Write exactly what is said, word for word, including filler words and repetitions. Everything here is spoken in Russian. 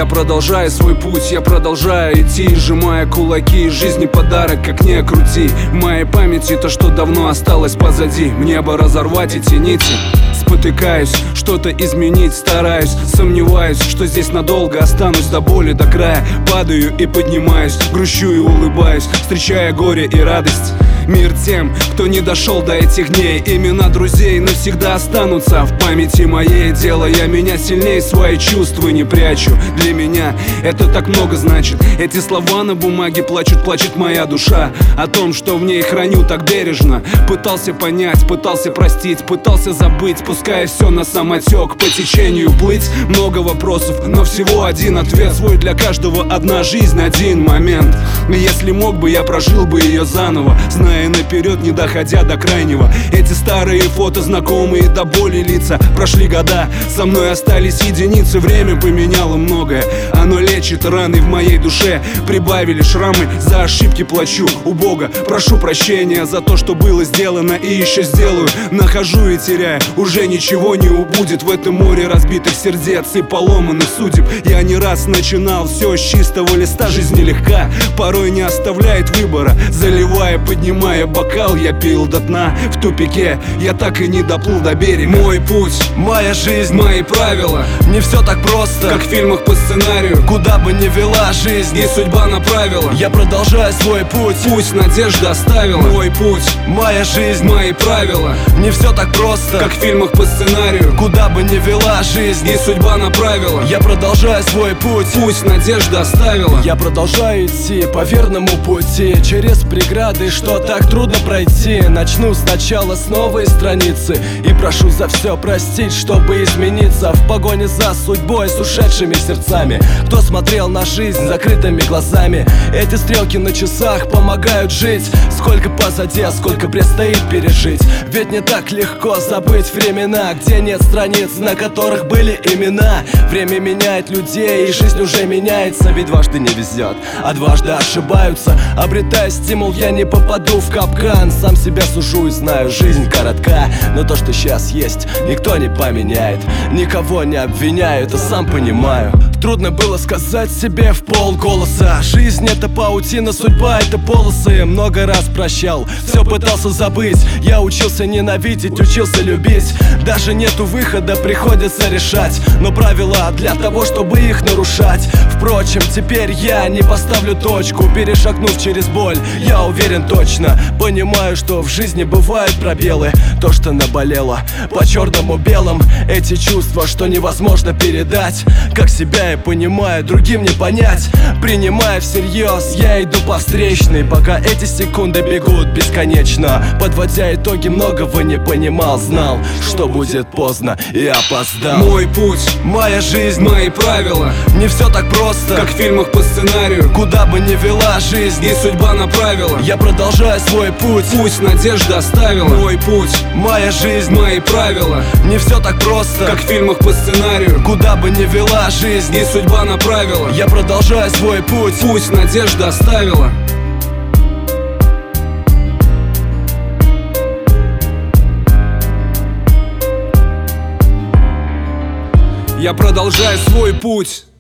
Я продолжаю свой путь, я продолжаю идти, сжимая кулаки, жизни подарок, как ни крути. В моей памяти то, что давно осталось позади. Мне бы разорвать эти нити. Спотыкаюсь, что-то изменить стараюсь. Сомневаюсь, что здесь надолго останусь до боли, до края. Падаю и поднимаюсь, грущу и улыбаюсь, встречая горе и радость. Мир тем, кто не дошел до этих дней. Имена друзей навсегда останутся в памяти моей. Делая меня сильнее, свои чувства не прячу. Для меня это так много значит. Эти слова на бумаге плачут, плачет моя душа. О том, что в ней храню так бережно. Пытался понять, пытался простить, пытался забыть, пуская все на самотек, по течению плыть. Много вопросов, но всего один ответ. Свой для каждого, одна жизнь, один момент. И если мог бы, я прожил бы ее заново, зная наперед, не доходя до крайнего. Эти старые фото, знакомые до боли лица. Прошли года, со мной остались единицы. Время поменяло многое, оно лечит раны в моей душе. Прибавили шрамы, за ошибки плачу у Бога. Прошу прощения за то, что было сделано и еще сделаю. Нахожу и теряю, уже ничего не убудет в этом море разбитых сердец и поломанных судеб. Я не раз начинал все с чистого листа. Жизнь нелегка, порой не оставляет выбора. Заливая, поднимая бокал, я пил до дна. В тупике я так и не доплыл до берега. Мой путь, моя жизнь, мои правила. Не все так просто, как в фильмах по сценарию. Куда бы ни вела жизнь, и судьба направила. Я продолжаю свой путь, пусть надежда оставила. Мой путь, моя жизнь, мои правила. Не все так просто, как в фильмах по сценарию. Куда бы ни вела жизнь, и судьба направила. Я продолжаю свой путь, пусть надежда оставила. Я продолжаю идти по верному пути, через преграды, что так трудно пройти. Начну сначала с новой страницы и прошу за все простить, чтобы измениться. В погоне за судьбой с ушедшими сердцами, кто смотрел на жизнь закрытыми глазами. Эти стрелки на часах помогают жить. Сколько позади, а сколько предстоит пережить. Ведь не так легко забыть времена, где нет страниц, на которых были имена. Время меняет людей, и жизнь уже меняется. Ведь дважды не везет, а дважды ошибаются. Обретая стимул, я не попаду в капкан. Сам себя сужу и знаю, жизнь коротка. Но то, что сейчас есть, никто не поменяет. Никого не обвиняю, это сам понимаю. Трудно было сказать себе в полголоса: жизнь это паутина, судьба это полосы. Много раз прощал, все пытался забыть. Я учился ненавидеть, учился любить. Даже нету выхода, приходится решать. Но правила для того, чтобы их нарушать. Впрочем, теперь я не поставлю точку. Перешагнув через боль, я уверен точно. Понимаю, что в жизни бывают пробелы. То, что наболело по черному белому. Эти чувства, что невозможно передать. Как себя я понимаю, другим не понять. Принимая всерьез, я иду по встречной, пока эти секунды бегут бесконечно. Подводя итоги, многого не понимал. Знал, что будет поздно, и опоздал. Мой путь, моя жизнь, мои правила. Не все так просто, как в фильмах по сценарию. Куда бы ни вела жизнь, и судьба направила. Я продолжаю свой путь, пусть надежда оставила. Мой путь, моя жизнь, мои правила. Не все так просто, как в фильмах по сценарию. Куда бы ни вела жизнь, и судьба направила. Я продолжаю свой путь, пусть надежда оставила. Я продолжаю свой путь.